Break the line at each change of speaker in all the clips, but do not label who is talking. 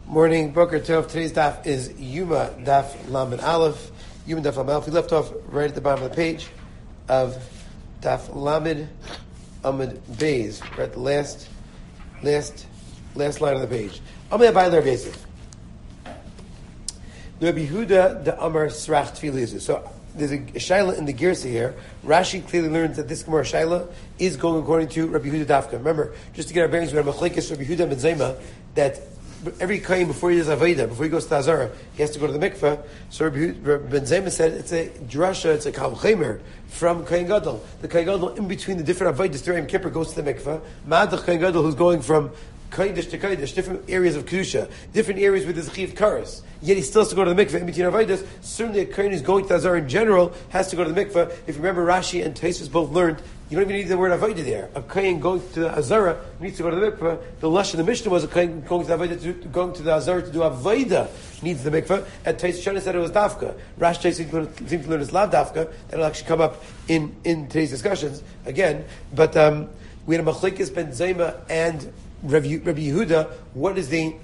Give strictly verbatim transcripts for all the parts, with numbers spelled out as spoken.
Morning, Boker Tov. Today's daf is Yuma Daf Lamed Aleph. Yuma Daf Lamed Aleph. We left off right at the bottom of the page of Daf Lamed Amud Beis. We're at the last, last, last line of the page. Amei Abayler Rav Yosef. Rabbi Yehuda the Amar Srach Tfilizu. So there's a, a shaila in the Girsa here. Rashi clearly learns that this Gemara shaila is going according to Rabbi Yehuda Dafka. Remember, just to get our bearings, we have Machlekes Rabbi Yehuda Ben Zema that every kain before he does Aveda, before he goes to Azara, he has to go to the mikveh. So Rabbi Ben Zema said it's a drasha, it's a kal v'chemer from Kain Gadol. The Kain Gadol in between the different Avedas during Yom Kippur goes to the mikveh. Ma'ad the Kain Gadol who's going from Kodesh to Kodesh, different areas of Kedusha, different areas with his Chiv Karas. Yet he still has to go to the mikveh in between Avedas. Certainly a Kohen who's going to Azara in general has to go to the mikveh. If you remember, Rashi and Tosfos both learned you don't even need the word Aveda there. A Kohen going to the Azara needs to go to the mikveh. The lush in the Mishnah was a Kohen going to the Aveda to, going to the Azara to do Aveda needs the mikveh. And Tosfos Shana said it was Dafka. Rashi seemed to learn it's Lav Dafka. That'll actually come up in, in today's discussions again. But um, we had a Machlekes Ben Zema and Rabbi, Rabbi Yehuda. What is the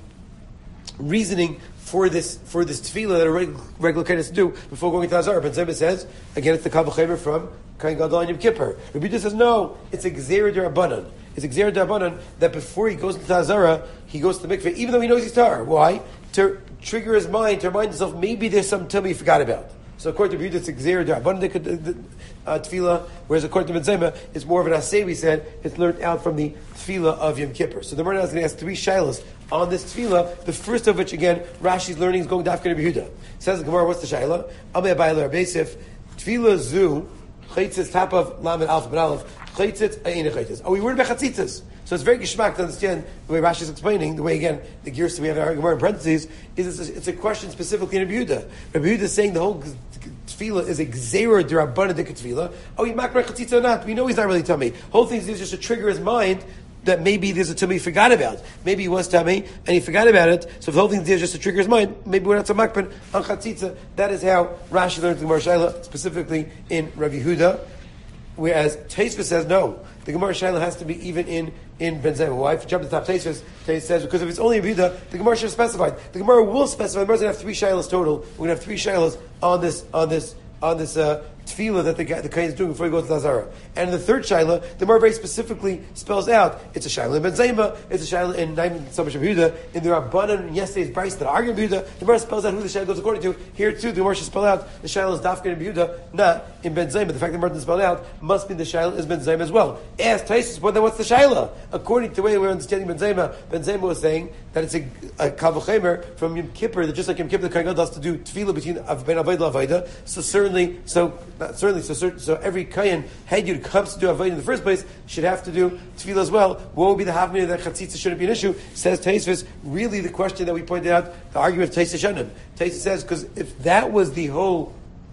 reasoning for this for this tefillah that a regular, regular Kohen has to do before going to Azara? Ben Zema says again, it's the kal v'chemer from Kain Gadol and Yom Kippur. Rabbi Yehuda says no, it's a gzeira d'Rabbanan. It's a gzeira d'Rabbanan that before he goes into Azara, he goes to the mikveh, even though he knows he's tar. Why? To trigger his mind, to remind himself maybe there's some tummy he forgot about. So according to Rabbi Yehuda, it's a gzeira d'Rabbanan uh, tefillah, whereas according to Ben Zema, it's more of an asay. We said it's learned out from the tefillah of Yom Kippur. So the Gemara is going to ask three shilas on this tefillah. The first of which, again, Rashi's learning is going to Dafka Rabbi Yehuda. Says the Gemara, what's the shilah? Amei Abayler Rav Yosef tefillah zu chaytzitz top of Lamed Aleph Ben Aleph chaytzitz ayin chaytzitz. Oh, we worried about chatzitzas. So it's very geschmack to understand the way Rashi is explaining, the way, again, the gears we have in our Gemara in parentheses, is it's a, it's a question specifically in Rabbi Yehuda. Rabbi Yehuda is saying the whole tefillah is a gzeira d'Rabbanan tefillah. Oh, you makar chatzitza or not? We know he's not really tummy. Whole thing is just to trigger his mind that maybe there's a tummy he forgot about. Maybe he was tummy and he forgot about it. So if the whole thing is just to trigger his mind, maybe we're not so makpin on chatzitza. That is how Rashi learns the Gemara Shaila, specifically in Rabbi Yehuda. Whereas Tosfos says no. The Gemara Shaila has to be even in in Ben Zema. Why? If you jump to the top, Tosfos says because if it's only Rabbi Yehuda, the Gemara should have specified. The Gemara will specify. The Gemara's going to have three Shailas total. We're going to have three Shailas on this on this on this uh, tefillah that the guy, the Kohen is doing before he goes to Azara. And in the third Shaila, the Gemara very specifically spells out it's a Shaila in Ben Zema, it's a Shaila in Naim Samash Yehuda, in the Rabbanan in yesterday's Bryce that argue Yehuda. The Gemara spells out who the Shaila goes according to. Here too, the Gemara should spell out the Shaila is Dafka in Yehuda, not in Ben Zema. The fact that the Gemara didn't spell out must mean the Shaila is Ben Zema as well. Ask Tosfos, well, then what's the Shaila? According to the way we're understanding Ben Zema, Ben Zema was saying that it's a, a kal v'chemer from Yom Kippur, that just like Yom Kippur, the Kohen Gadol has to do tefillah between Ben Aveda and Aveda. So certainly, so not certainly, so certainly, so every Kohen head who comes to do Aveda in the first place should have to do tefillah as well. What would be the havmina that chatzitza shouldn't be an issue? Says Tosfos. Really, the question that we pointed out, the argument of Tosfos Shanim. Tosfos says because if that was the whole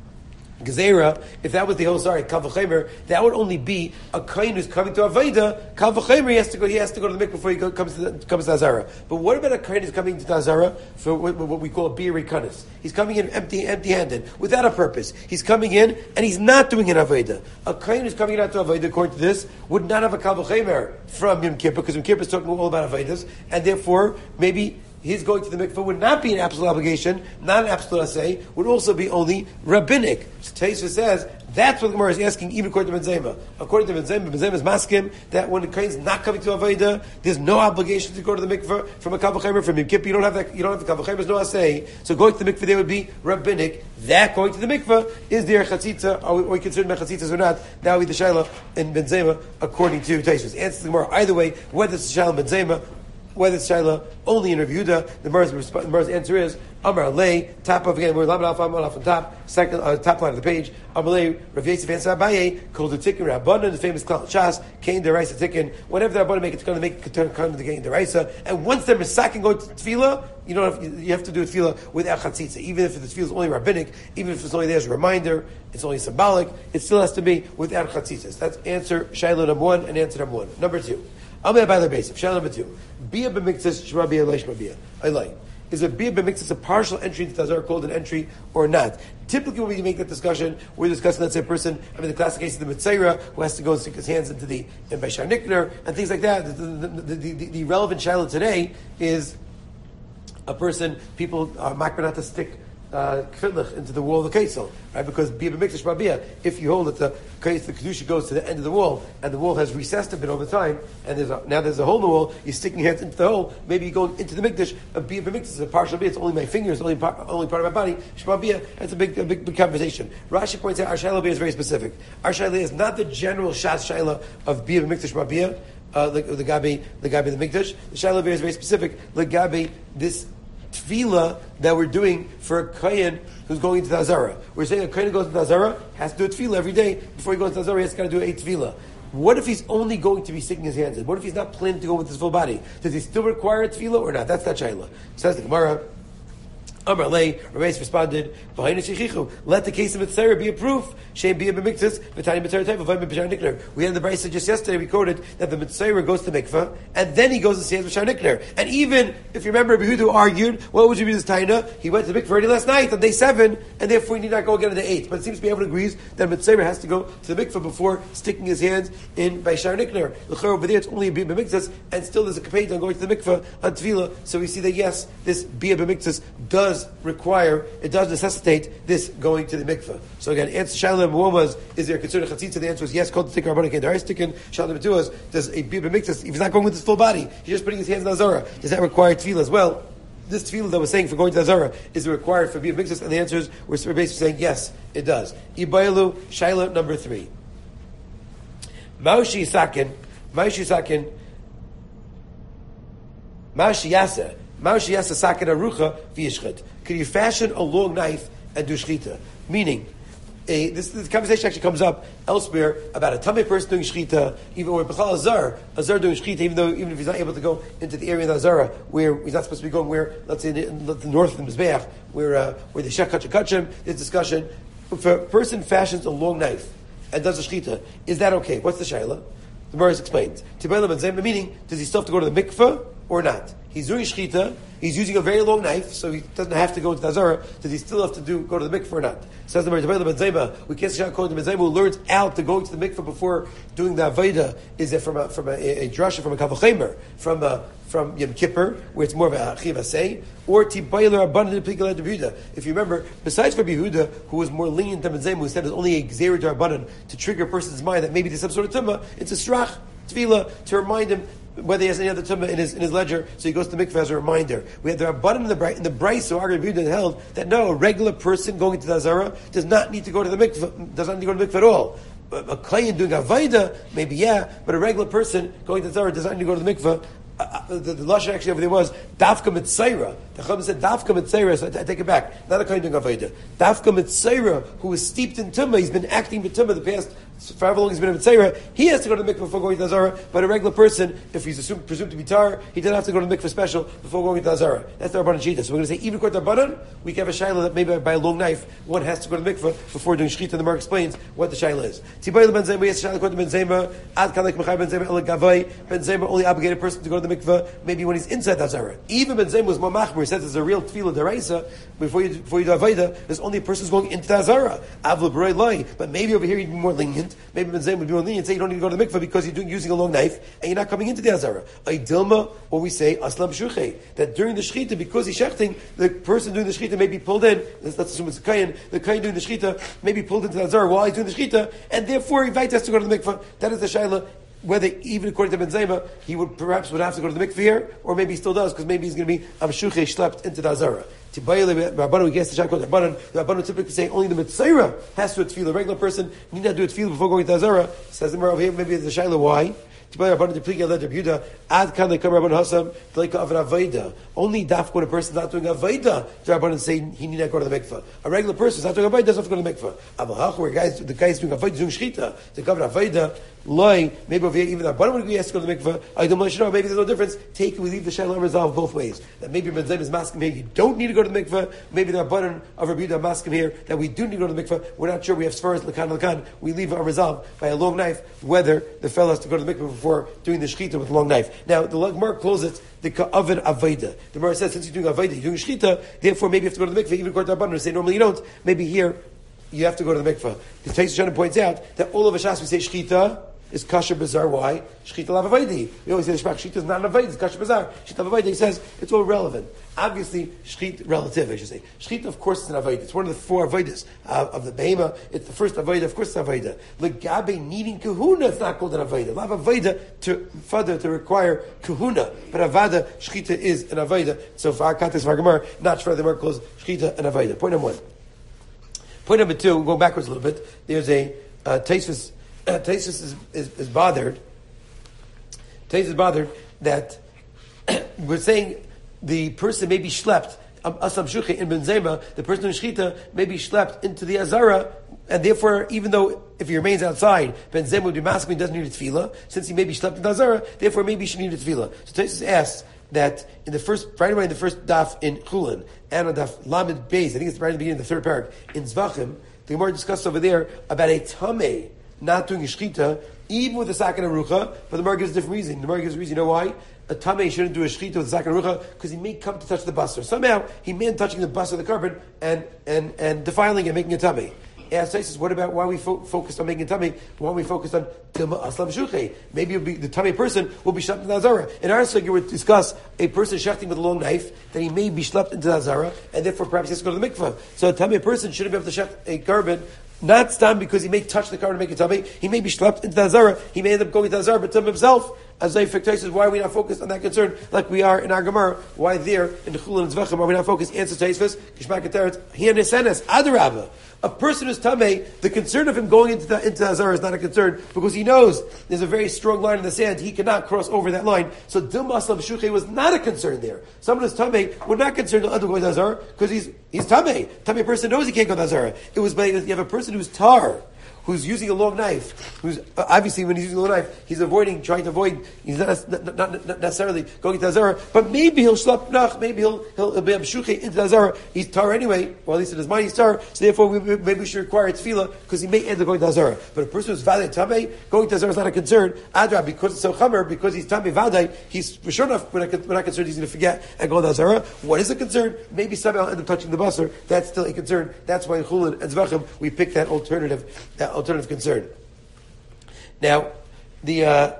Gezerah, if that was the whole sorry kal v'chemer, that would only be a kohen who's coming to Aveda. Kal v'chemer, he has to go. He has to go to the mikveh before he go, comes to the, comes to Azara. But what about a kohen who's coming to Azara for what, what we call a bi'erei kanis? He's coming in empty, empty-handed, without a purpose. He's coming in and he's not doing an Aveda. A kohen who's coming out to Aveda, according to this, would not have a kal v'chemer from Yom Kippur because Yom Kippur is talking all about Avedas, and therefore maybe his going to the mikveh would not be an absolute obligation, not an absolute assay, would also be only rabbinic. So Tosfos says, that's what the Gemara is asking, even according to Ben Zema. According to Ben Zema, Ben Zema is maskim, that when the Kohen is not coming to Aveda, there's no obligation to go to the mikveh from a kal v'chemer, from Yom Kippur, you don't have that, you don't have the kal v'chemer, there's no assay. So going to the mikveh there would be rabbinic. That going to the mikveh is there chatzitza, are we, are we concerned about chatzitzas or not? That would be the shaila in Ben Zema, according to Tosfos. Answer the Gemara, either way, whether it's the shaila in Ben Zema, whether it's Shaila only in Rav Yehuda, the Gemara's answer is Amar Alei, top of again, we're Lamed Aleph on top, second uh, top line of the page. Amar Alei, Rav Yosef answer Abaye, called the Tikkun Rabbanan, the famous Klal Shas, Kain Deraisa Tikkun. Whenever the Rabbanan make it, it's going to make it turn to the Kain Deraisa, and once they're misaking going to Tefillah, you don't have, you have to do Tefillah without chatzitza. Even if the Tefillah is only rabbinic, even if it's only there as a reminder, it's only symbolic, it still has to be without chatzitza. That's answer Shaila number one and answer number one. Number two. Amei Abayler Rav Yosef. Shaila number two. Bia b'miktzas shrabi eleish mabia. I like. Is a bia b'miktzas a partial entry into Tazar called an entry or not? Typically, when we make that discussion, we're discussing, let's say, a person, I mean, the classic case of the Mitzayra, who has to go and stick his hands into the in Bashar Nikner, and things like that. The, the, the, the, the relevant Shaila today is a person, people are makbar not to stick uh, kfidlich into the wall of the kaisel, right? Because bia b'mikdash b'bia, if you hold that the kaisel, the kedusha goes to the end of the wall, and the wall has recessed a bit over time, and there's a, now there's a hole in the wall, you're sticking your hands into the hole, maybe you're going into the mikdash, a bia b'mikdash is a partial bia, it's only my fingers, only part, only part of my body, shmabia, that's a big, a big, big conversation. Rashi points out our shaila bia is very specific. Our shaila is not the general shas shaila of bia b'mikdash b'bia, uh, the, the gabi, the gabi, the mikdash. The shaila bia is very specific. The gabi, this tefillah that we're doing for a kohen who's going into the Hazara. We're saying a kohen who goes into the Hazara has to do a tefillah every day. Before he goes into the Hazara, he has got to do a tefillah. What if he's only going to be sticking his hands in? What if he's not planning to go with his full body? Does he still require a tefillah or not? That's that shayla. Says the Gemara. Amar Lei, Ramesh responded, let the case of Mitzvah be a proof. Shem be a b'miktzis, v'tani b'tzara tayv, v'vayim b'shar nikner. We had the Brisa just yesterday, we quoted that the Mitzvah goes to mikvah, and then he goes to stand b'shar nikner. And even, if you remember, Behudu argued, what would you be this taina? He went to the mikvah already last night, on day seven, and therefore he need not go again on day eight. But it seems to be everyone agrees that Mitzvah has to go to the mikvah before sticking his hands in b'shar nikner. L'chor over there, it's only a b'ia b'miktzis, and still there's a kapeit on going to the mikvah on tefillah. So we see that yes, this b'ia b'miktzis does require, it does necessitate this going to the mikveh. So again, answer Shalom was, is there a concern of chatzitza? The answer is yes. Called the tikar rabbanik and daristikin. Shalom two was, does a bia b'miktzis, if he's not going with his full body, he's just putting his hands in the Hazara, does that require tefillah as well? This tefillah that we're saying for going to the Hazara, is it required for bia b'miktzis? And the answer is, we're basically saying yes, it does. Ibayelu, Shaila number three. Maushi Sakin, Maushi Sakin, Maushi Yasa, Maushi Yasa Sakin Arucha v'yishchit. Can you fashion a long knife and do shchita? Meaning, a, this, this conversation actually comes up elsewhere about a tamei person doing shchita, even or b'chal azar, azar doing shchita, even though even if he's not able to go into the area of the azara where he's not supposed to be going, where let's say in the, in the north of the mizbeach, where uh, where the shech kachim kachim, there's discussion. If a person fashions a long knife and does a shchita, is that okay? What's the shayla? The Gemara explains. Meaning, does he still have to go to the mikveh or not? He's doing shchita, he's using a very long knife, so he doesn't have to go into the Hazara. Does he still have to do go to the mikveh or not? Says the Gemara, we can't say according to Benzema who learns out to going to the mikveh before doing the Aveda, is it from a from a, a, a drasha, from a kavachemer, from a from Yom Kippur, where it's more of a chiv asay, or tibayler abundant plikal Yehuda. If you remember, besides for Yehuda, who was more lenient than Benzema, who said it's only a gzeir darbanan to trigger a person's mind that maybe there's some sort of tumah, it's a strach tefillah to remind him whether he has any other tumah in his in his ledger, so he goes to the mikveh as a reminder. We have the rabbanim in the bright in the Bryce who argued and held that no, a regular person going to the Hazara does not need to go to the mikveh, does not need to go to the mikveh at all. A kohen doing avodah, maybe yeah, but a regular person going to the Hazara does not need to go to the mikveh. Uh, the, the lashon actually over there was dafka mitzayra. The Chacham said dafka mitzayra, so I, I take it back. Not a kind of avodah. Dafka mitzayra, who was steeped in tumah, he's been acting with tumah the past, for however long he's been in mitzayra, he has to go to the mikveh before going to the Hazara. But a regular person, if he's assumed, presumed to be tar, he doesn't have to go to the mikveh special before going to the Hazara. That's the Rabbanan Shita. So we're going to say even according to Rabbanan, we can have a shayla that maybe by a long knife one has to go to the mikveh before doing shchita. And the Mar explains what the shayla is. Tibayel ben Zema, yes, shayla according to ben Zema, ad kalek mechai ben Zema el gavai, ben Zema only obligated person to go to the mikveh maybe when he's inside the Hazara. Even Ben Zema was more machmer. He says there's a real tefillah deraisa before you before you do avodah. There's only a person who's going into the Hazara. Avla b'rei loy. But maybe over here you'd be more lenient. Maybe Ben Zema would be more lenient. Say you don't need to go to the mikveh because you're doing, using a long knife and you're not coming into the Hazara. A dilma, or we say aslam shuchei, that during the shechita, because he's shechting, the person doing the shechita may be pulled in. Let's assume it's a kain. The kain doing the shechita may be pulled into the Hazara while he's doing the shechita, and therefore he has to go to the mikveh. That is the shayla. Whether even according to Ben Zema, he would perhaps would have to go to the mikveh here, or maybe he still does, because maybe he's going to be amshuche schlepped into the Hazara. Rabbanan, we guess the Shakot Rabbanan. The Rabbanan typically say only the Mitzayra has to do it tefillah. A regular person need not do it tefillah before going to the Hazara. Says the Gemara over here, maybe it's the Shaila why. Only daf when a person is not doing avodah, the Rabbanan say he need not go to the mikveh. A regular person is not doing avodah, doesn't have to go to the mikveh. Where guys, the guy is doing avodah, doing shchita, to cover avodah, loy, maybe over here even the Rabbanan would agree he has to go to the mikveh. I don't know, maybe there's no difference. Take we leave the Shaila resolved both ways. That maybe Ben Zema is masking here, you don't need to go to the mikveh. Maybe the Rabbanan of Rabbi Yehuda masking here that we do need to go to the mikveh. We're not sure. We have svaras lakan lakan. We leave our resolve by a long knife whether the fellow has to go to the mikveh before doing the shchita with a long knife. Now, the Gemara calls it the ka'avid aveda. The Gemara says, since you're doing aveda, you're doing shchita, therefore maybe you have to go to the mikveh, even according to Rabbanan, say normally you don't. Maybe here, you have to go to the mikveh. The Tosfos Shana points out that all of a shas we say shchita, is kasher bizarre. Why? Shechita lavavaydi. We always say the Shechita is not an avodah, it's kasher bizarre. Shechita lavavaydi, he says, it's all relevant. Obviously, shechit relative, I should say. Shechit, of course, is an avodah. It's one of the four avodas uh, of the behema. It's the first avodah, of course, it's an avodah. Legabe needing kahuna, it's not called an avodah. Lav avodah to further to require kahuna, but avada shechita is an avodah. So for our context, for our Gemara, not for the Gemara calls shechita an avodah. Point number one. Point number two. Going backwards a little bit. There's a uh, Tosfos. Uh, Tosfos is, is is bothered. Tosfos is bothered that we're saying. The person may be schlepped, asam shuchi in benzema, the person in shchita may be schlepped into the azara, and therefore, even though if he remains outside, benzema would be masculine, doesn't need a tefillah, since he may be schlepped in the azara, therefore maybe he should need a tefillah. So Tosfos asks that in the first, right away in the first daf in Chulin, and on daf Lamed Beis, I think it's right in the beginning of the third parak, in Zvachim, the Gemara discussed over there about a tameh not doing a shchita, even with a sakin arucha, but the Gemara gives a different reason. The Gemara gives a reason, you know why? A tamei shouldn't do a shechita with a sakin arucha because he may come to touch the basar. Somehow he may be touching the basar of the carbon and and and defiling and making a tamei. As says, what about why we fo- focused on making a tamei? Why we focused on tilma aslam shuchei? Maybe it'll be, the tamei person will be shlept into the azara. In our sugi, we would discuss a person shechting with a long knife that he may be shlept into the azara, and therefore perhaps he has to go to the mikvah. So a tamei person shouldn't be able to shecht a carbon. Not stam because he may touch the carbon and make it tummy. He may be schlepped into the azara. He may end up going to the azara, but to himself, as I says, why are we not focused on that concern like we are in our Gemara? Why there in the Chulin and Zvachim are we not focused? Answer Tosfos, Kishmak Teretz, Here Nesenes, Adarabah. A person who's tamei, the concern of him going into the, into the azara is not a concern because he knows there's a very strong line in the sand. He cannot cross over that line. So Dilma Aslam Shuchei was not a concern there. Someone who's tamei would not concern to undergo the azara because he's he's tamei. Tamei person knows he can't go to the azara. It was by, you have a person who's tar, who's using a long knife, who's uh, obviously when he's using a long knife, he's avoiding, trying to avoid, he's not, not, not, not necessarily going to the azara, but maybe he'll shlap nach, maybe he'll, he'll, he'll be abshuche into the azara. He's tar anyway, well at least in his mind he's tar, so therefore we, maybe we should require tefillah, because he may end up going to the azara. But a person who's vaday tamei, going to the azara is not a concern. Adra, because it's so chamer, because he's tamei vaday, he's for sure enough, we're not, we're not concerned he's going to forget and go to the azara. What is a concern? Maybe somehow end up touching the basar, that's still a concern. That's why in Chulin and Zvachim we pick that alternative, that alternative concern. Now, the uh,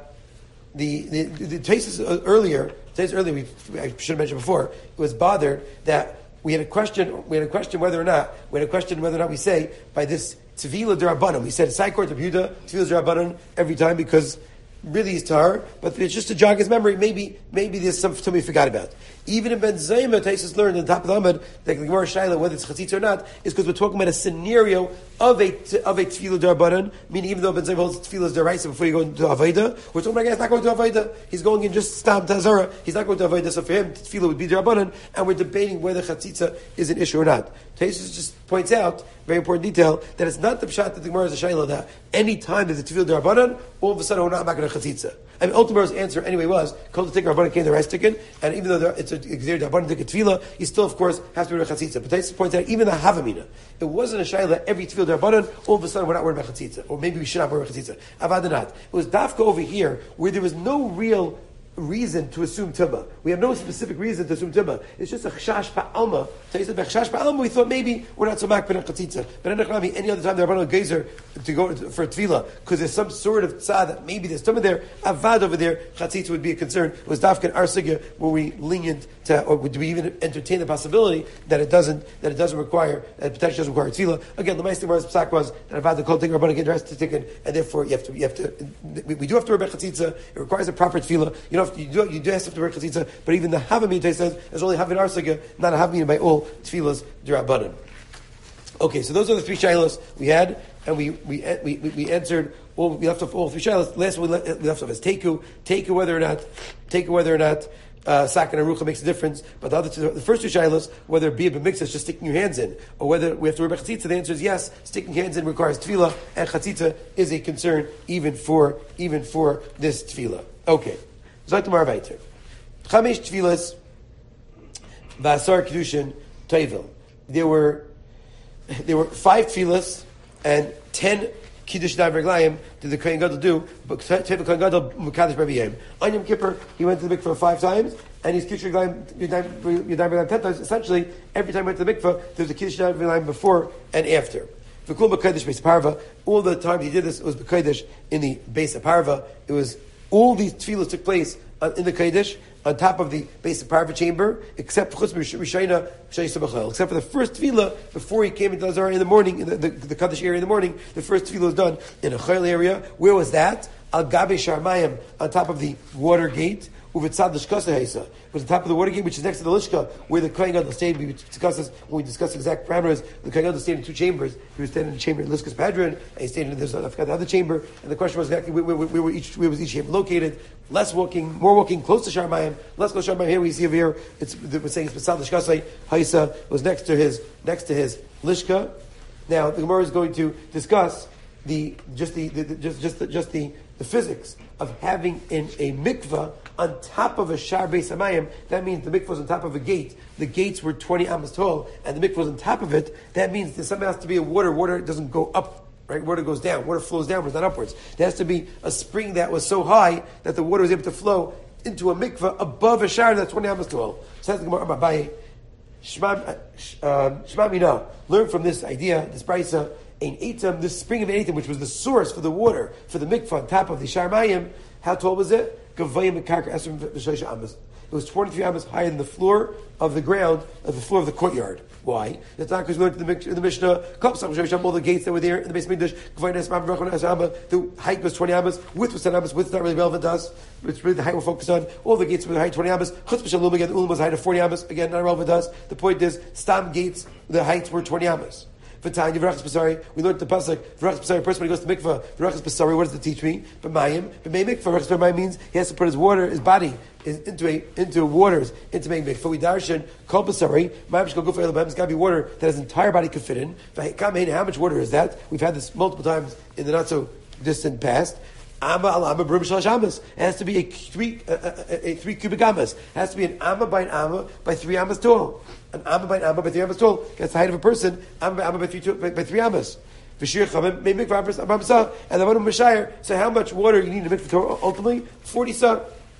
the the, the Tosfos earlier, Tosfos earlier, we, I should have mentioned before, it was bothered that we had a question. We had a question whether or not we had a question whether or not we say by this tefillah d'Rabbanan. We said Saikor to Yehuda tefillah d'Rabbanan every time because really he's tar, but it's just to jog his memory. Maybe maybe there's something we forgot about. Even in Ben Zayma, Tosfos learned on top of the Amud that the Gemara Shaila, whether it's chatzitza or not, is because we're talking about a scenario of a of a tefillah d'Rabbanan. Meaning, even though Ben Zayma holds tefillah d'Oraisa before you go into Avodah, we're talking about a guy that's not going to Avodah. He's going in just stam tazara. He's not going to Avodah. So for him, tefillah would be d'Rabbanan, and we're debating whether chatzitza is an issue or not. Tosfos just points out very important detail that it's not the pshat that the Gemara is a Shaila that any time there's a tefillah d'Rabbanan, all of a sudden we're not going to chatzitza. I mean, ultimately, his answer anyway was, Kol T'Tik Rabbanan came the rice ticket, and even though there, it's a Gzeir Rabbanan T'Tik Tefillah, he still, of course, has to wear a chatzitza. But Tosfos points out, even the Havamina, it wasn't a shayla that every Tefillah Rabbanan, all of a sudden we're not wearing a chatzitza, or maybe we should not wear a chatzitza. Avadanat. It was Dafka over here, where there was no real reason to assume tumma. We have no specific reason to assume tumma. It's just a chashash pa'alma. So he said, chashash pa'alma, we thought maybe we're not so makbid on chatzitza. But in any other time, the Rabbanan Geyser to go for tefillah, because there's some sort of tzad that maybe there's tumma there, avad over there, chatzitza would be a concern. It was dafkan our sugya, were we lenient to, or would we even entertain the possibility that it doesn't, that it doesn't require, that it potentially doesn't require tefillah. Again, the Meister Gemara's psak was that avad the kol thing Rabbanan get dressed to tikkun, and therefore you have to, you have to, we, we do have to wear chatzitza. It requires a proper tefillah. You know, you do, you do have to wear chatzitza, but even the Havamina says there's only Havamina Arsaga, not a Havamina by all tefillas d'Rabbanan. Okay, so those are the three shilas we had, and we we we, we answered all. We left off all three shilas. Last one we left, we left off as teku, teku whether or not, teku whether or not uh, sakin and arucha makes a difference. But the other two, the first two shilas, whether it be a mix, just sticking your hands in, or whether we have to wear chatzitza, the answer is yes. Sticking hands in requires tefillah, and chatzitza is a concern even for even for this tefillah. Okay, Zayt Mar Vayter. Chamesh tefillas, v'asar kedushin toivil. There were there were five tefillas and ten kiddush na'avreglayim did the Kohen Gadol do. But Tevil Kohen Gadol mekadosh b'Yom. On Yom Kippur, he went to the mikveh five times, and his kiddush na'avreglayim ten times. Essentially, every time he went to the mikveh, there was a kiddush na'avreglayim before and after. V'kul b'kodesh beis parva. All the time he did this, it was b'kodesh in the base of parva. It was all these tefillos took place in the kodesh on top of the base of parva chamber, except for except for the first tefillah before he came into the Azara in the morning, in the, the, the kodesh area in the morning. The first tefillah was done in a chayil area. Where was that? Al gabe sharmayim, on top of the water gate. Uvitzad l'shkasa heisa, was on top of the water gate, which is next to the lishka, where the kohen gadol stayed. We discussed this when we discussed exact parameters. The kohen gadol stayed in two chambers. He was staying in the chamber in Lishkas Padron, and he stayed in this, I forgot the other chamber. And the question was exactly where, where, where, where, each, where was each chamber located. Less walking, more walking close to Sharmayim, less close to Sharmayim. Here we see over here, it's we're saying it's B'tzad l'shkasa heisa was next to his next to his lishka. Now the Gemara is going to discuss the just the, the, the just just the, just the the physics of having in a mikvah on top of a shar beis hamayim. That means the mikvah was on top of a gate. The gates were twenty amos tall, and the mikvah was on top of it. That means there somehow has to be a water. Water doesn't go up, right? Water goes down. Water flows downwards, not upwards. There has to be a spring that was so high that the water was able to flow into a mikvah above a shar that's twenty amos tall. So that's the Gemara Abaye. Shema Mina. Learn from this idea, this brisa. Ein Eitam, this spring of Eitam, which was the source for the water, for the mikvah on top of the Sharmayim, how tall was it? Gavayim Mekakar Esrim V'Shosha Amos. It was twenty-three amos higher than the floor of the ground, of the floor of the courtyard. Why? That's not because we learned in the, in the Mishnah, all the gates that were there in the base of Mikdash, the height was twenty amos, width was ten amos, width is not really relevant to us, it's really the height we're focused on. All the gates were the height twenty amos, Chutz B'Shalom, again, the Ulam was the height of forty amos, again, not relevant to us. The point is, Stam gates, the heights were twenty amos. We learned the pasuk. V'rachas b'sari. A person when he goes to mikvah, v'rachas b'sari. What does it teach me? B'mayim. B'mei mikvah. V'rachas b'mayim means he has to put his water, his body, is into a into waters into making mikvah. We darshan kol b'sari. Mayim shkol gufay elabim. It's got to be water that his entire body could fit in. How much water is that? We've had this multiple times in the not so distant past. Amma al amma b'rum shalosh amas. It has to be a three a, a, a three cubic amas. It has to be an amma by an amma by three amas tall. An amma by an amma by three amas tall. That's the height of a person. Amma by amma by three by, by three amas. V'shir chamim may make and the one mishayir. So how much water you need to make ultimately? Forty sa.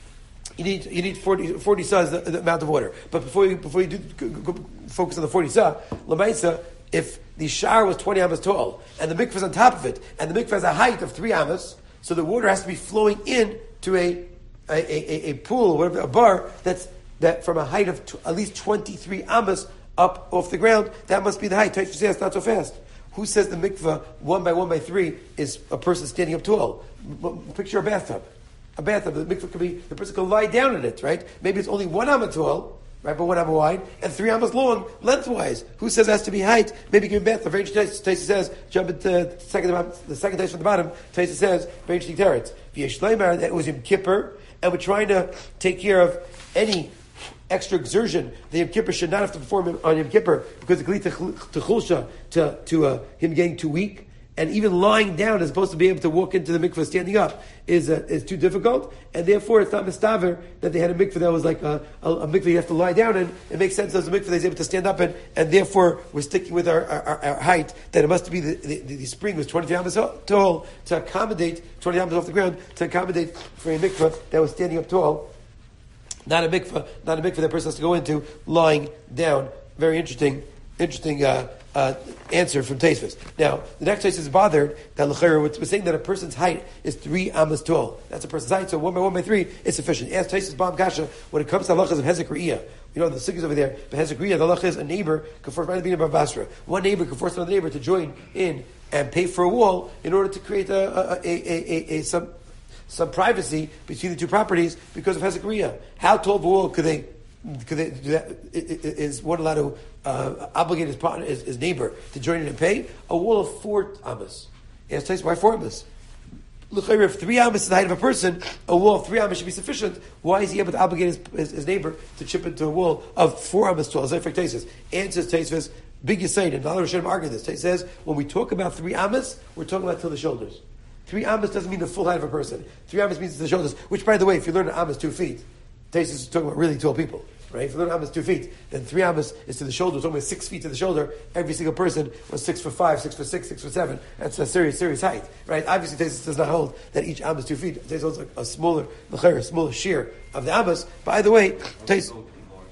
You need you need forty forty sa is the, the amount of water. But before you before you do go, go, focus on the forty sa, lamaisa. If the shower was twenty amas tall and the mikvah is on top of it, and the mikvah has a height of three amas. So the water has to be flowing in to a a, a, a pool, whatever, a bar that's that from a height of t- at least twenty-three amas up off the ground. That must be the height. Taisha says not so fast. Who says the mikvah one by one by three is a person standing up tall? Picture a bathtub. A bathtub. The mikvah could be the person can lie down in it, right? Maybe it's only one amma tall. Right, but one amma wide and three ammas long lengthwise. Who says it has to be height? Maybe give bath. The very Taisa says jump into the second the second Taisa from the bottom. Taisa says very interesting teretz. V'yesh that it was Yom Kippur, and we're trying to take care of any extra exertion the Yom Kippur should not have to perform on Yom Kippur because it could lead to chulsha to to uh, him getting too weak. And even lying down, as opposed to be able to walk into the mikveh standing up, is uh, is too difficult. And therefore, it's not mistaver that they had a mikveh that was like a, a, a mikveh you have to lie down in. It makes sense as a mikveh that he's able to stand up in. And therefore, we're sticking with our, our, our height, that it must be the, the, the spring was twenty-three amos tall to accommodate, twenty amos off the ground, to accommodate for a mikveh that was standing up tall. Not a mikveh, not a mikveh that person has to go into lying down. Very interesting, interesting, uh, Uh, answer from Taisvis. Now, the next Taisvis is bothered that L'chaira was saying that a person's height is three amas tall. That's a person's height, so one by one by three is sufficient. Ask Taisvis Bam Kasha when it comes to halachas of Hezek Re'iyah. You know, the sikkahs over there, but Hezek Re'iyah, the halacha is a neighbor can force Basra. One neighbor can force another neighbor to join in and pay for a wall in order to create a, a, a, a, a, a some some privacy between the two properties because of Hezek Re'iyah. How tall of a wall could they Could they do that? Is one allowed to uh, obligate his partner, his, his neighbor, to join in and pay? A wall of four amas. Yes, why four amas? Look, if three amas is the height of a person, a wall of three amas should be sufficient. Why is he able to obligate his, his, his neighbor to chip into a wall of four amas tall? As I fact Taisus answers Taisus, big Yisaid, and Nala Rishonim argue this. Taisus says when we talk about three amas, we're talking about till the shoulders. Three amas doesn't mean the full height of a person. Three amas means the shoulders. Which, by the way, if you learn an amas two feet. Taisus is talking about really tall people, right? If you learn amas two feet, then three amas is to the shoulder. It's almost six feet to the shoulder. Every single person was six foot five, six foot six, six foot seven. That's a serious, serious height, right? Obviously, Taisus does not hold that each amas two feet. Taisus holds a, a smaller, a smaller shear of the amas. By the way, Taisus.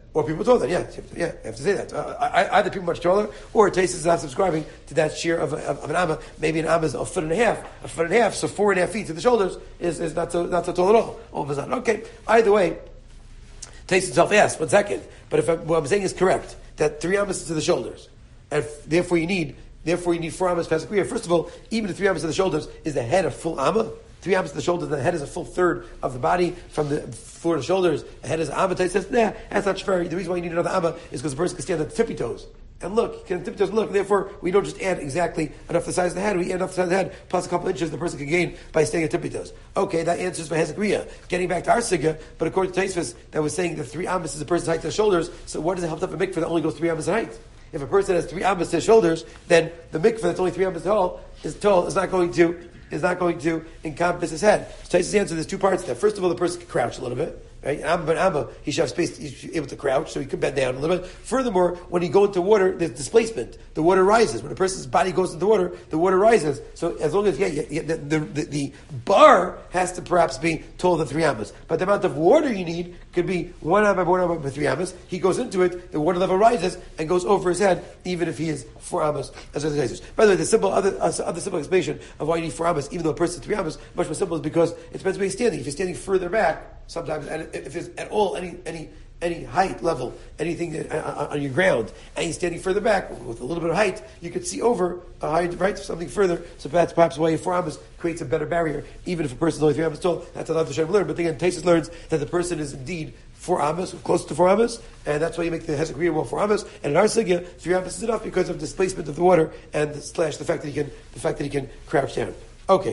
or people taller than, yeah, yeah, I have to say that. Uh, I, either people much taller, or Taisus is not subscribing to that shear of, of, of an amma. Maybe an amma is a foot and a half, a foot and a half, so four and a half feet to the shoulders is, is not so not so tall at all. All of a sudden, okay. Either way, Taisus himself asked, one second, but if I, what I'm saying is correct, that three ammas is to the shoulders, and f- therefore you need, therefore you need four ammas past the First of all, even the three ammas to the shoulders is the head of full amma. Three ammas to the shoulders, the head is a full third of the body from the floor to the shoulders. The head is amma. Taisus says, nah, that's not fair. The reason why you need another amma is because the person can stand on the tippy toes. And look, you can tippy toes and look. Therefore, we don't just add exactly enough the size of the head. We add enough the size of the head plus a couple inches the person can gain by staying at tippy toes. Okay, that answers for Hezekiah. Getting back to our sigya, but according to Taisus, that was saying that three ammas is a person's height to the shoulders. So what does it help up a mikveh that only goes three ammas in height? If a person has three ammas to his shoulders, then the mikveh that's only three ammas tall is tall is not going to is not going to encompass his head. So Taisus answer, there's two parts to that. First of all, the person can crouch a little bit. Right? Amma ben Amma, he should have space, he should be able to crouch, so he could bend down a little bit. Furthermore, when he go into water, there's displacement. The water rises. When a person's body goes into the water, the water rises. So as long as, yeah, yeah, yeah the, the, the, the bar has to perhaps be taller than three ammas. But the amount of water you need could be one amma by one amma by three ammas. He goes into it, the water level rises, and goes over his head, even if he is four ammas, as it says. By the way, the simple, other, uh, other simple explanation of why you need four ammas, even though a person is three ammas, much more simple is because it depends where he's standing. If you're standing further back, sometimes, and if there's at all any any any height level, anything that, uh, on your ground, and you're standing further back with a little bit of height, you could see over a height, right, something further. So that's perhaps why four ammas creates a better barrier, even if a person is only three ammas tall. That's another Shem learn. But again, Taisus learns that the person is indeed four ammas, close to four ammas, and that's why you make the Hezekiah wall four ammas. And in our sigya, three ammas is enough because of displacement of the water and the slash the fact that he can the fact that he can crouch down. Okay,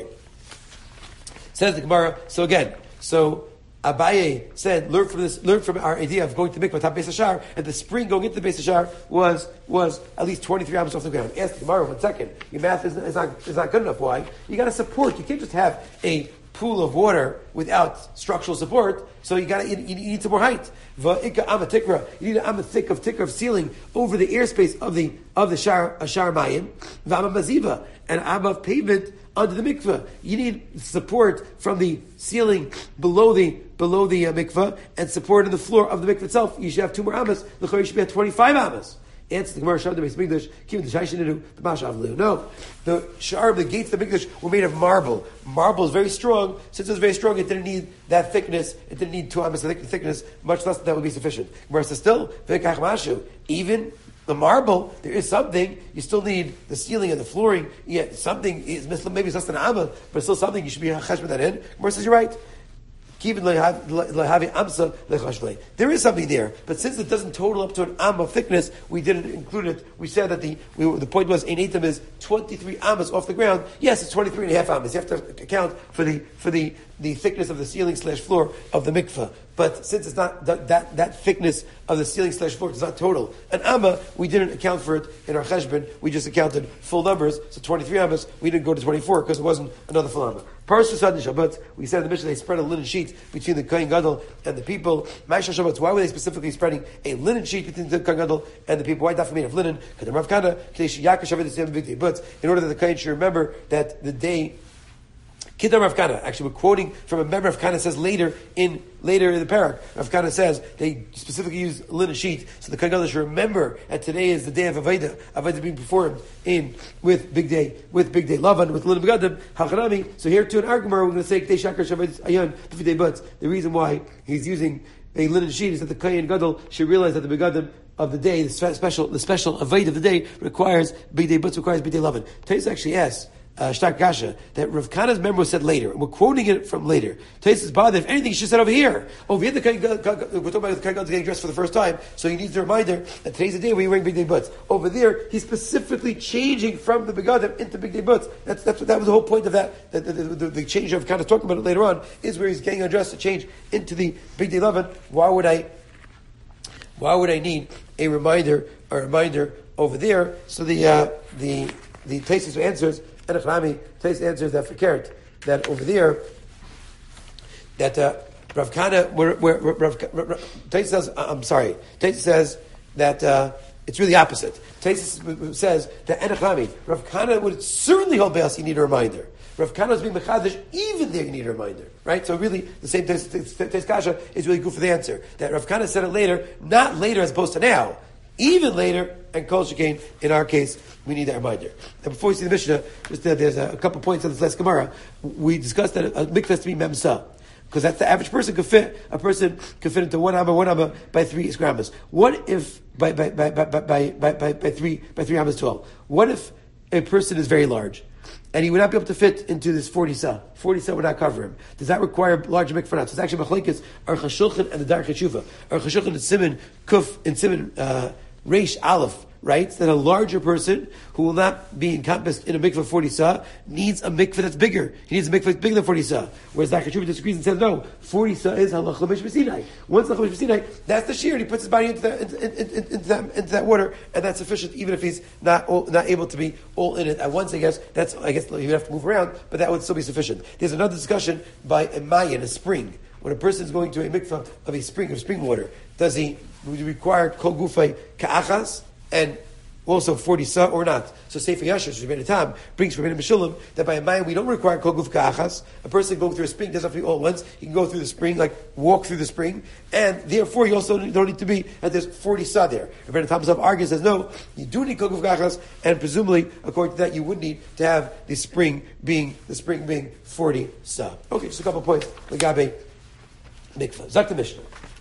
says the Gemara. So again, so. Abaye said, learn from this, learn from our idea of going to mikvah top Beis Hashar, and the spring going into the Beis Hashar was was at least twenty-three ammas off the ground. Ask the Gemara, one second. Your math is, is not is not good enough. Why? You got to support. You can't just have a pool of water without structural support. So you got to you, you need some more height. Va'ika amma tikra. You need an amma thick of tikra of ceiling over the airspace of the of the shar shar mayim. Va'amma maziva, and amma of pavement under the mikveh. You need support from the ceiling below the below the uh, mikveh and support in the floor of the mikveh itself. You should have two more ammas. The you should be at twenty-five ammas. Answer the Gemara, the Beis Mikdash, keep the Shaishininu, the Mashav. No, the shar, the gates of the Mikdash were made of marble. Marble is very strong. Since it was very strong, it didn't need that thickness. It didn't need two ammas of thickness. Much less than that would be sufficient. Gemara says still, Vekach Mashu, even the marble, there is something, you still need the ceiling and the flooring, yeah, something, is maybe it's less than an amma, but it's still something, you should be chesh with that in. Gemara says, you're right. There is something there, but since it doesn't total up to an amma of thickness, we didn't include it. We said that the we, the point was ein etam is twenty-three ammas off the ground. Yes, it's twenty-three and a half ammas. You have to account for the for the, the thickness of the ceiling slash floor of the mikveh. But since it's not that, that, that thickness of the ceiling slash floor is not total, an amma, we didn't account for it in our cheshbon. We just accounted full numbers. So twenty-three ammas, we didn't go to twenty-four because it wasn't another full amma. Parshas Hadin Shabbat, we said in the Mishnah they spread a linen sheet between the Kohen Gadol and the people. Ma'aseh Shabbat, why were they specifically spreading a linen sheet between the Kohen Gadol and the people? Why daf made of linen? But in order that the Kohen should remember that the day Kidam Rav Kana, actually we're quoting from a member of Kana says later in later in the parak. Rav Kana says they specifically use linen sheet, so the Kohen Gadol should remember that today is the day of Aveda. Aveda being performed in with big day with big day Lavan with linen begadim Hachanami. So here too in our Gemara we're going to say Kdei Shakar Shabbat Ayan B'fidei Butz. The reason why he's using a linen sheet is that the Kohen Gadol should realize that the begadim of the day, the special the special Aveda of the day requires big day Butz requires big day Lavan. Tais actually asks. Uh, Shtak Gasha, that Rav Kana's member said later. We're quoting it from later. Taisus bothered. If anything, he should said over here. Over here, the we're talking about the Kohen Gadol getting dressed for the first time, so he needs a reminder that today's the day where you're wearing big day butts. Over there, he's specifically changing from the begadim into big day butts. That's that's what that was the whole point of that. The, the, the, the change of kind of talking about it later on is where he's getting undressed to change into the big day eleven. Why would I? Why would I need a reminder? A reminder over there. So the uh, the the Taisus answers. And Echlami, Tais answers that fakert, that over there, that uh, Rav Kana, where, where, where Rav, Tais says, I'm sorry, Tais says that uh, it's really opposite. Tais says that En Echlami, Rav Kana would certainly hold Be'as, you need a reminder. Rav Kana is being mechadish, even there you need a reminder, right? So really, the same Tes Kasha is really good for the answer. That Rav Kana said it later, not later as opposed to now, even later, and Kol Shekain, in our case, we need that reminder. And before we see the Mishnah, just uh, there's a, a couple points on this last Gemara. We discussed that a mikveh has to be memsa, because that's the average person could fit. A person could fit into one amma, one amma by three grams. What if by by by by by by, by, by three by three ammas twelve? What if a person is very large, and he would not be able to fit into this forty sa? Forty sa would not cover him. Does that require large mikveh or not? So it's actually machlekes Aruch HaShulchan and the Darkei Teshuva. Aruch HaShulchan is Siman Kuf in Siman uh, Reish Aleph. Right? That a larger person who will not be encompassed in a mikveh of forty sa needs a mikveh that's bigger. He needs a mikveh that's bigger than forty sa. Whereas Darkei Teshuva disagrees and says, no, forty sa is halach l'mish b'sinai. Once l'mish b'sinai, that's the shear. He puts his body into that, into, into, into, that, into that water, and that's sufficient, even if he's not all, not able to be all in it at once. I guess that's I guess he would have to move around, but that would still be sufficient. There's another discussion by a mayan, a spring. When a person is going to a mikveh of a spring of spring water, does he would he require kol gufay ka'achas and also forty sa or not? So Sefer Yasher, Rebbeinu Tam, brings from Rebbeinu Meshulam that by a man we don't require kol guf ka'achas. A person going through a spring doesn't have to be all at once. He can go through the spring, like walk through the spring, and therefore you also don't need to be that there's forty sa there. Rebbeinu Tam himself argues, says no, you do need kol guf ka'achas, and presumably according to that you would need to have the spring being the spring being forty sa. Okay, just a couple of points. Legabe mikvah. Zak the Mishnah.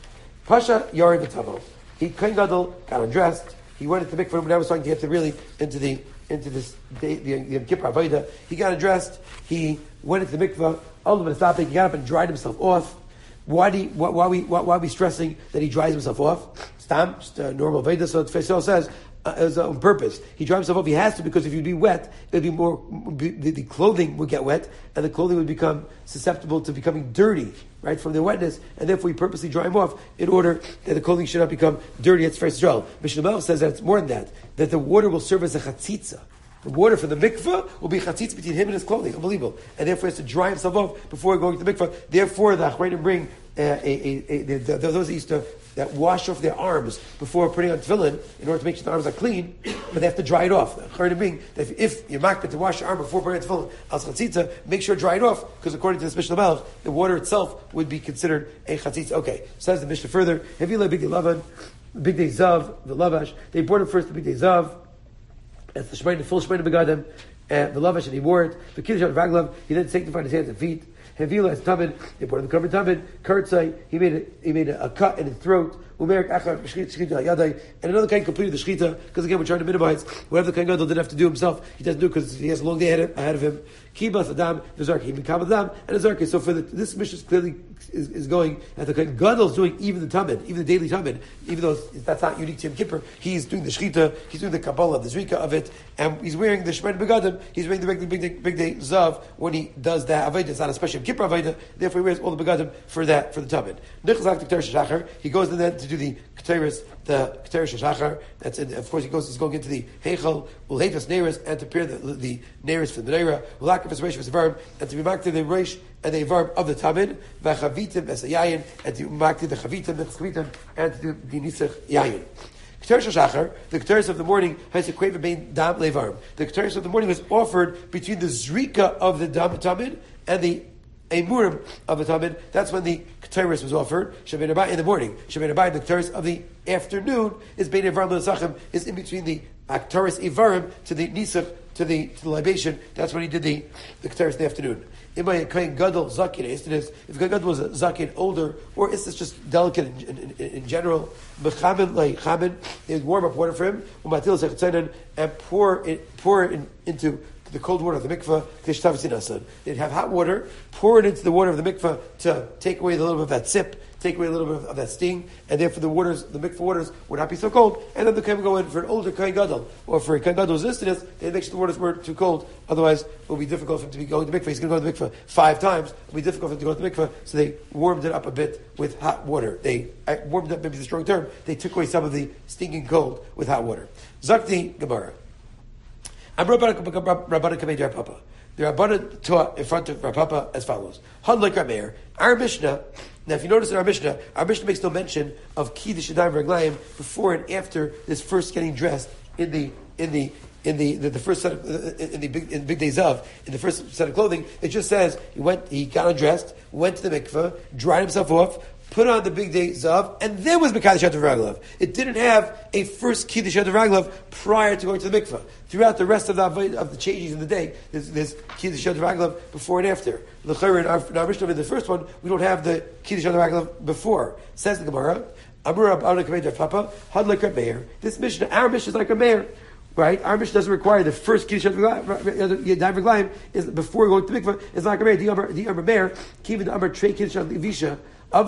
Pasha Yari V'Tavo. He Kohen Gadol got undressed. He went into the mikvah when I was starting to get to really into the into this day, the the Yom Kippur Avodah. He got undressed. He went into the mikvah. All of it stopped. He got up and dried himself off. Why do you, why, why are we why, why are we stressing that he dries himself off? Stam, just a normal Veda. So Tfesel says uh, it was on purpose. He dries himself off. He has to, because if you'd be wet, it'd be more. Be, the, the clothing would get wet, and the clothing would become susceptible to becoming dirty, right, from the wetness, and therefore we purposely dry him off in order that the clothing should not become dirty. It's first Israel. Mishnah Melech says that it's more than that, that the water will serve as a chatzitza. The water for the mikveh will be chatzitza between him and his clothing. Unbelievable. And therefore he has to dry himself off before going to the mikveh. Therefore the Achrayim bring uh, a, a, a, the, the, those that used to that wash off their arms before putting on tefillin in order to make sure the arms are clean, but they have to dry it off. The Achrayim bring that if, if you're makbid to wash your arm before putting on tefillin as chatzitza, make sure to dry it off, because according to the Mishnah Melech, the water itself would be considered a chatzitza. Okay, says the Mishnah further. Havila big day lavan, big day zav, the lavash. They brought him first the big day zav. That's the shmein, the full shmein of begadim, and the lavash, and he wore it. The kiddush on raglav, he then sanctified his hands and feet. Havila as tamid, they brought him the covered tamid. Kurtzai, he made a, he made a, a cut in his throat. Umerik achar shchita yadai, and another kind completed the shchita, because again we're trying to minimize whatever the kohen gadol didn't have to do himself. He doesn't do it because he has a long day ahead of, ahead of him. Kibas adam v'zarki, he became adam and a zarki. So for the, this mission clearly is, is going that the kohen gadol is doing even the tamid, even the daily tamid, even though that's not unique to Yom Kippur. He's doing the shchita, he's doing the kabbalah, the zrika of it, and he's wearing the shmein begadim. He's wearing the regular big day, big day zav when he does that avodah. It's not a special Yom Kippur avodah. Therefore, he wears all the begadim for that for the tamid. He goes in then to do the Keteris, the Keteris Shachar. That's in, of course he goes. He's going into the Heichal, will hate us Neiris, and to prepare the the Neiris for the Neira. Will lack of his Reish for the verb, and to be marked to the Reish and the verb of the Tamid. Vachavitim as a Yayin, and to mark to the Chavitim, the Chavitim, and to do the Nisach Yayin. Keteris Shachar, the Keteris of the morning, has a quaver bein dam levarm. The Keteris of the morning was offered between the Zrika of the dam Tamid and the a murim of the tamid. That's when the keteris was offered. Shabbat Abai in the morning. Shabbat Abai, the keteris of the afternoon, is bein evarim l'sachem, is in between the keteris evarim to the nisach to the to the libation. That's when he did the the keteris in the afternoon. If kohen gadol zakin, if kohen gadol was a zakin older, or is this just delicate in, in, in, in general? Mechamin like chamin, they would warm up water for him, and pour it pour it in, into the cold water of the mikveh. They'd have hot water, pour it into the water of the mikveh to take away a little bit of that sip, take away a little bit of that sting, and therefore the waters, the mikveh waters, would not be so cold. And then the kohen would go in for an older kohen gadol, or for a kohen gadol resistance, they'd make sure the waters weren't too cold. Otherwise, it would be difficult for him to be going to the mikveh. He's going to go to the mikveh five times. It would be difficult for him to go to the mikveh. So they warmed it up a bit with hot water. They I warmed it up, maybe the strong term. They took away some of the stinging cold with hot water. Zakti Gemara. I'm Rabbanan Kamei Rav Papa. The Rabbanan taught in front of Rav Papa as follows: Hadlik Rameir. Our Mishnah. Now, if you notice in our Mishnah, our Mishnah makes no mention of Kiddush Yadayim V'Raglayim before and after this first getting dressed in the in the in the, the, the first set of, in the big, in the big days of, in the first set of clothing, it just says he went, he got undressed, went to the mikveh, dried himself off, put on the big day zav, and then was Mekadesh Yad Raglav. It didn't have a first Kiddush Yad Raglav prior to going to the mikveh. Throughout the rest of the of the changes in the day, there's, there's Kiddush Yad Raglav before and after. In our, in our Mishnah, in the first one, we don't have the Kiddush Yad Raglav before. Says the Gemara, Amur Abba Kamed Papa, Had like a mayor. This Mishnah, our Mishnah is like a mayor. Right? Our Mishnah doesn't require the first Kiddush Yad Raglav is before going to the mikveh. It's like a mayor. The Amr Mayor, Kivin Amr Trey Kiddush Yad Levisha.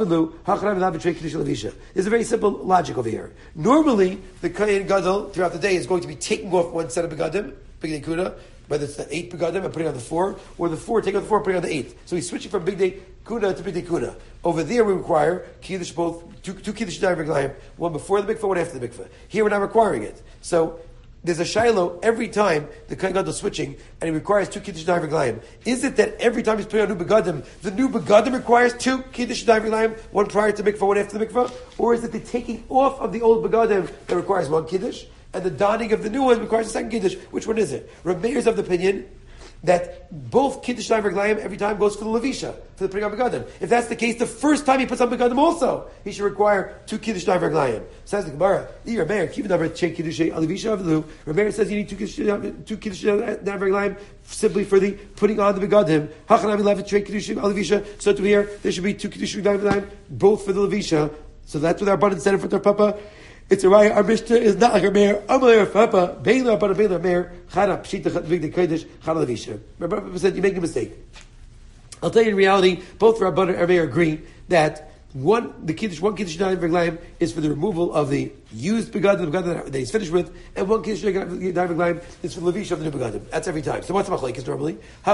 There's a very simple logic over here. Normally, the Kohen Gadol throughout the day is going to be taking off one set of begadim, Big Day Kuna, whether it's the eight begadim and putting on the four, or the four, taking on the four and putting on the eight. So he's switching from Big Day Kuna to Big Day Kuna. Over there, we require Kiddush both, two, two Kiddush Reglaim, one before the mikveh, one after the mikveh. Here, we're not requiring it. So, there's a shiloh every time the Kohen Gadol is switching, and he requires two Kiddush Na'ar V'Glayim. Is it that every time he's putting on new begadim, the new begadim requires two Kiddush Na'ar V'Glayim, one prior to mikvah, one after the mikvah? Or is it the taking off of the old begadim that requires one Kiddush, and the donning of the new one requires a second Kiddush? Which one is it? Rav Meir is of the opinion that both Kiddush Na'ar V'Glayim every time goes for the Levisha, for the putting on begadim. If that's the case, the first time he puts on begadim also, he should require two Kiddush Na'ar V'Glayim. Says the Gemara, Rav Meir, keep another check Kiddush Levisha Avlu. Rav Meir says you need two Kiddush two Kiddush Na'ar V'Glayim simply for the putting on the begadim. Hachanami Levet Trey Kiddush Levisha. So to here, there should be two Kiddush Na'ar V'Glayim, both for the Levisha. So that's what our Rabbanan said in front of our Papa. It's a right. Our Mishnah is not like a mayor. Amalei Rav Papa, Beiler, but a Beiler mayor. Chana Pshita Big the Kodesh Chana Levisha. Rav Papa said you make a mistake. I'll tell you in reality, both Rabbanan and Rav Meir agree that one the Kiddush one Kiddush Na'ar V'Glayim is for the removal of the used begadim, the begadim that he's finished with, and one Kiddush Na'ar V'Glayim is for the Levisha of the new begadim. That's every time. So what's the machlekes normally?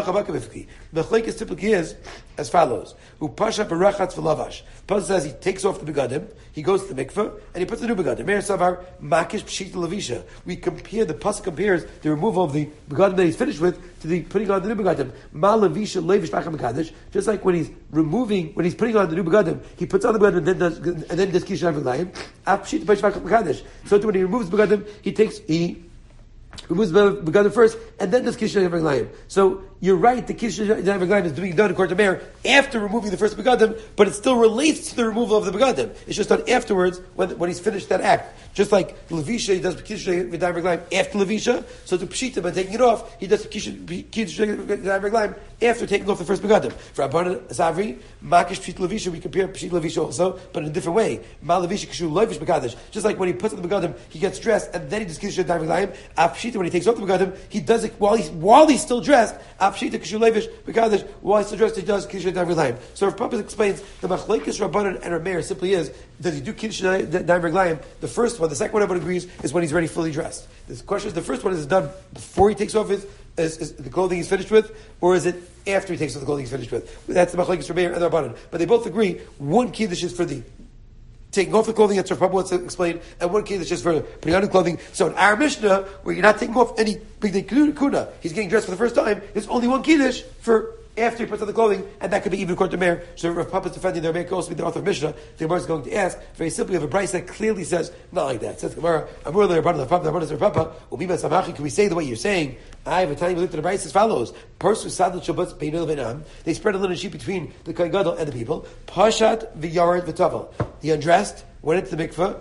The machlekes typically is as follows: Who pasha berachatz v'lavash. Pasuk says he takes off the begadim, he goes to the mikveh, and he puts the new begadim. Meir Savar makish pshit levisha. We compare the pasuk compares the removal of the begadim that he's finished with to the putting on the new begadim. Ma levisha levish b'acham mekadesh. Just like when he's removing, when he's putting on the new begadim, he puts on the begadim and then does and then does Kiddush Na'ar V'Glayim. Af pshit b'acham mekadesh. So when he removes the begadim, he takes he. removes the begadim first, and then does Kiddush Na'ar V'Glayim. So you're right, the Kiddush Na'ar V'Glayim is being done according to Meir after removing the first begadim, but it still relates to the removal of the begadim. It's just done afterwards when, when he's finished that act. Just like Levisha, he does Kiddush Na'ar V'Glayim after Levisha. So to Pshita, by taking it off, he does Kiddush Na'ar V'Glayim after taking off the first begadim. For Rabbanan Savri, Makish Pshit Levisha, we compare Pshit Levisha also, but in a different way. Ma Levisha Kishu Levish B'Kadesh. Just like when he puts on the begadim, he gets dressed, and then he does Kiddush Na'ar V'Glayim. Af Pshita, when he takes off the begadim, he does it while he's while he's still dressed. Af Pshita Kishu Levish B'Kadesh, while he's still dressed, he does Kiddush Na'ar V'Glayim. So Rav Papa explains the machlekes Rabbanan and Rav Meir simply is does he do Kiddush Na'ar V'Glayim? The first one, the second one, everyone agrees is when he's ready fully dressed. The question is, the first one is done before he takes off his is, is the clothing he's finished with, or is it after he takes off the clothing he's finished with? That's the machlekes Rav Meir and the Rabbanan. But they both agree one Kiddush is for the taking off the clothing, that's what Rav Papa wants to explain, and one Kiddush is for putting on the clothing. So in our Mishnah, where you're not taking off any big day kuna, he's getting dressed for the first time, there's only one Kiddush for after he puts on the clothing, and that could be even according to Meir. So Rav Papa is defending their Meir, could also be the author of Mishnah. The Gemara is going to ask, very simply, of a price that clearly says, not like that. It says, Gemara, Amur le Rabbanan, Rav Papa, Rav Papa, Umima Samachi, can we say the way you're saying? I have a tiny look at the price as follows. Persu Sadl Shabbat Beinil V'Nam. They spread a linen sheet between the Kohen Gadol and the people. Pashat V'Yard V'Tavel. He undressed, went into the mikveh,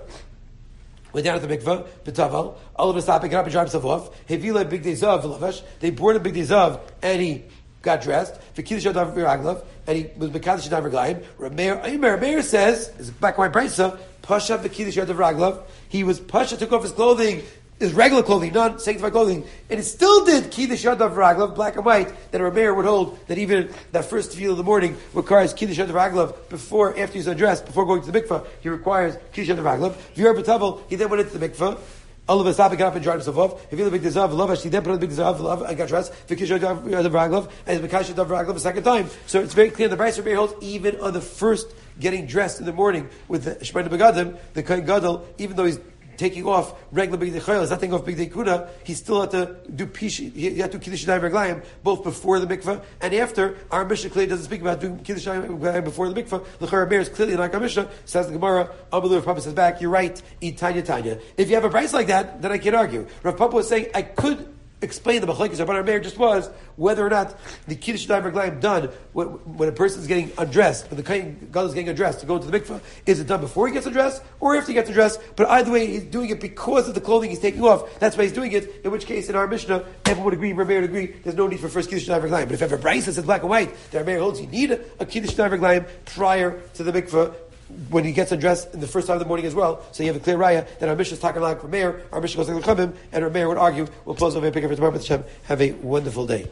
went down to the mikveh, V'Tavel. All of a sudden, picked up and dried himself off. Hevila Big Day Zav V'Lavash. They brought a Big Day Zav, and he got dressed, for Kiddush Na'ar V'Glayim, and he was Mekadesh Na'ar V'Glayim. Rav Meir says, is back my brisa, Pasha v'Kiddush Na'ar V'Glayim. He was Pasha, took off his clothing, his regular clothing, non sanctified clothing, and it still did Kiddush Na'ar V'Glayim, black and white. That Rav Meir would hold that even that first tefillah of the morning requires Kiddush Na'ar V'Glayim before, after he's undressed, before going to the mikveh, he requires Kiddush Na'ar V'Glayim. V'Yer B'Tavel, he then went into the mikveh. All of us got up and dried himself off. If you look at the big dezav, love, he then put on the big dezav, love, and got dressed. V'kisha the V'Raglav, and V'kasha the V'Raglav a second time. So it's very clear the Bryce Rebbe holds even on the first getting dressed in the morning with the Shemay Begadim, the Kohen Gadol, even though he's taking off regular Big Day Chayil, he's not taking off Big Day Kuna, he still had to do Pish, he had to do Kiddush Na'ar V'Glayim, both before the mikveh and after. Our Mishnah clearly doesn't speak about doing Kiddush Na'ar V'Glayim before the mikveh. L'chara Meir is clearly like our Mishnah, says the Gemara, Abu Rav Papa says back, you're right, eat Tanya Tanya. If you have a price like that, then I can't argue. Rav Papa was saying, I could explain the machlekes Rabbanan Meir just was whether or not the kiddush davar glayim done when, when a person is getting undressed, when the kohen gadol is getting undressed to go into the mikveh, is it done before he gets undressed or after he gets undressed? But either way, he's doing it because of the clothing he's taking off. That's why he's doing it. In which case, in our Mishnah, everyone would agree, Rabbi Meir would agree, there's no need for first kiddush davar glayim. But if ever Brisa says black and white, the Rabbi Meir holds you need a kiddush davar glayim prior to the mikveh, when he gets undressed in the first time of the morning as well. So you have a clear raya that our Mishnah is talking like Rameir, our Mishnah goes like L'chamim, and Rameir would argue. We'll close over and pick up for tomorrow. Have a wonderful day.